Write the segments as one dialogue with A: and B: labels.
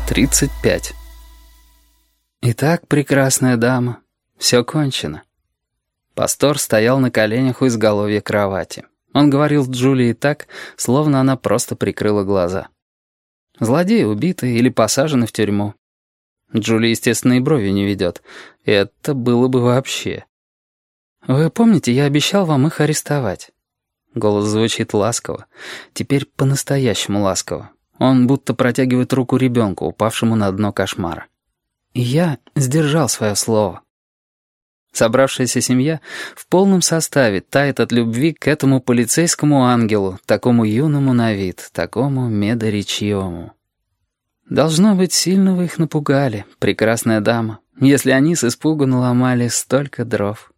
A: 35. Итак, прекрасная дама, все кончено. Пастор стоял на коленях у изголовья кровати. Он говорил с Джулией так, словно она просто прикрыла глаза. Злодеи убиты или посажены в тюрьму. Джулия, естественно, и брови не ведет. Это было бы вообще. «Вы помните, я обещал вам их арестовать?» Голос звучит ласково. Теперь по-настоящему ласково. Он будто протягивает руку ребенку, упавшему на дно кошмара. И я сдержал свое слово. Собравшаяся семья в полном составе тает от любви к этому полицейскому ангелу, такому юному на вид, такому медоречивому. Должно быть, сильно вы их напугали, прекрасная дама, если они с испугу наломали столько дров.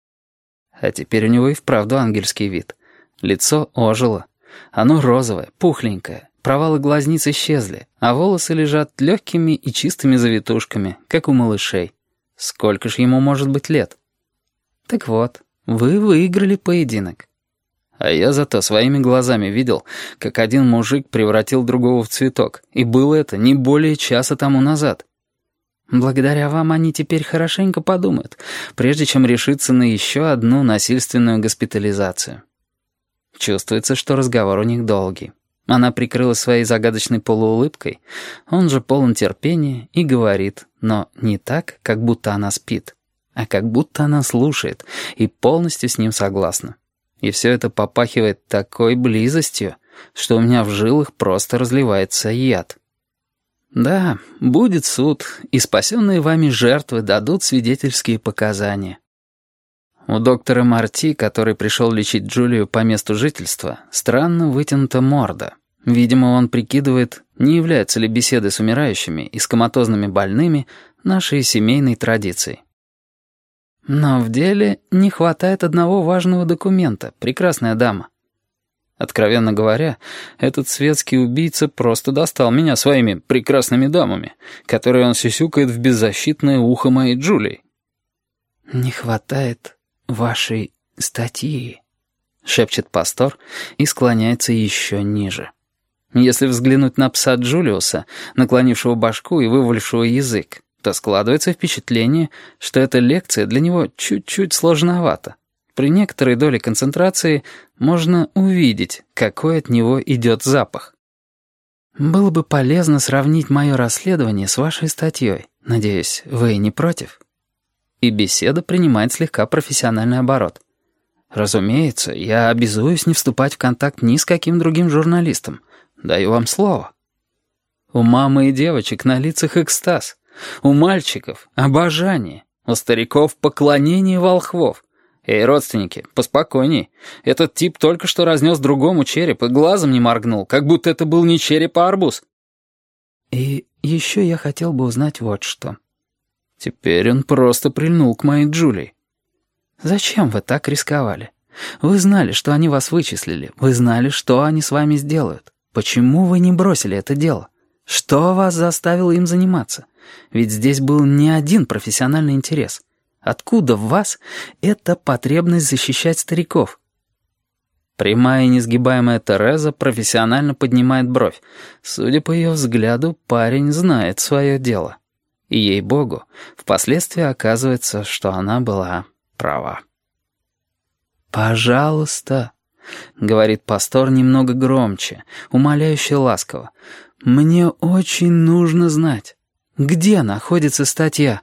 A: А теперь у него и вправду ангельский вид. Лицо ожило. Оно розовое, пухленькое. Провалы глазниц исчезли, а волосы лежат легкими и чистыми завитушками, как у малышей. Сколько ж ему может быть лет? Так вот, вы выиграли поединок. А я зато своими глазами видел, как один мужик превратил другого в цветок, и было это не более часа тому назад. Благодаря вам они теперь хорошенько подумают, прежде чем решиться на еще одну насильственную госпитализацию. Чувствуется, что разговор у них долгий. Она прикрыла своей загадочной полуулыбкой, он же полон терпения и говорит, но не так, как будто она спит, а как будто она слушает и полностью с ним согласна. И все это попахивает такой близостью, что у меня в жилах просто разливается яд. Да, будет суд, и спасенные вами жертвы дадут свидетельские показания. У доктора Марти, который пришел лечить Джулию по месту жительства, странно вытянута морда. Видимо, он прикидывает, не являются ли беседы с умирающими и с коматозными больными нашей семейной традицией. Но в деле не хватает одного важного документа, прекрасная дама. Откровенно говоря, этот светский убийца просто достал меня своими прекрасными дамами, которые он сюсюкает в беззащитное ухо моей Джулии. «Не хватает вашей статьи», — шепчет пастор и склоняется еще ниже. Если взглянуть на пса Джулиуса, наклонившего башку и вывалившего язык, то складывается впечатление, что эта лекция для него чуть-чуть сложновата. При некоторой доле концентрации можно увидеть, какой от него идет запах. Было бы полезно сравнить мое расследование с вашей статьей. Надеюсь, вы не против? И беседа принимает слегка профессиональный оборот. Разумеется, я обязуюсь не вступать в контакт ни с каким другим журналистом. Даю вам слово. У мамы и девочек на лицах экстаз. У мальчиков — обожание. У стариков — поклонение волхвов. Эй, родственники, поспокойней. Этот тип только что разнес другому череп и глазом не моргнул, как будто это был не череп, а арбуз. И еще я хотел бы узнать вот что. Теперь он просто прильнул к моей Джулии. Зачем вы так рисковали? Вы знали, что они вас вычислили. Вы знали, что они с вами сделают. Почему вы не бросили это дело? Что вас заставило им заниматься? Ведь здесь был не один профессиональный интерес. Откуда в вас эта потребность защищать стариков? Прямая и несгибаемая Тереза профессионально поднимает бровь. Судя по ее взгляду, парень знает свое дело. И, ей-богу, впоследствии оказывается, что она была права. «Пожалуйста», — говорит пастор немного громче, умоляюще ласково, «мне очень нужно знать, где находится статья?»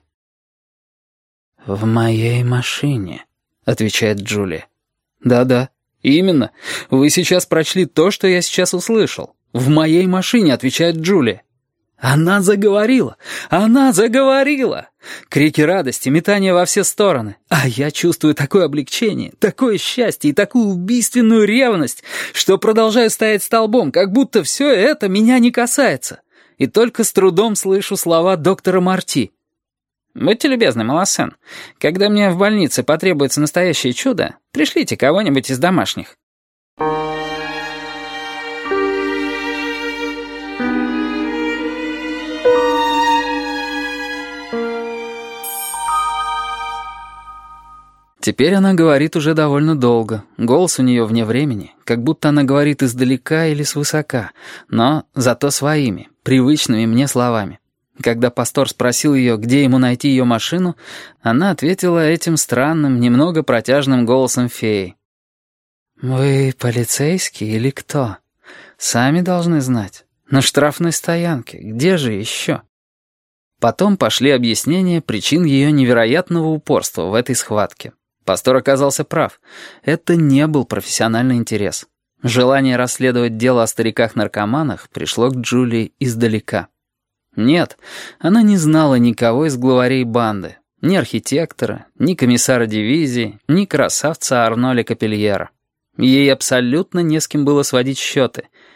A: «В моей машине», — отвечает Джулия. «Да-да, именно. Вы сейчас прочли то, что я сейчас услышал. В моей машине», — отвечает Джулия. «Она заговорила! Она заговорила!» Крики радости, метания во все стороны. А я чувствую такое облегчение, такое счастье и такую убийственную ревность, что продолжаю стоять столбом, как будто все это меня не касается. И только с трудом слышу слова доктора Марти. «Будьте любезны, Малосен, когда мне в больнице потребуется настоящее чудо, пришлите кого-нибудь из домашних». Теперь она говорит уже довольно долго. Голос у нее вне времени, как будто она говорит издалека или свысока, но зато своими, привычными мне словами. Когда пастор спросил ее, где ему найти ее машину, она ответила этим странным, немного протяжным голосом феи. «Вы полицейский или кто? Сами должны знать. На штрафной стоянке. Где же еще?» Потом пошли объяснения причин ее невероятного упорства в этой схватке. Пастор оказался прав. Это не был профессиональный интерес. Желание расследовать дело о стариках-наркоманах пришло к Джулии издалека. Нет, она не знала никого из главарей банды. Ни архитектора, ни комиссара дивизии, ни красавца Арноля Капельера. Ей абсолютно не с кем было сводить счеты.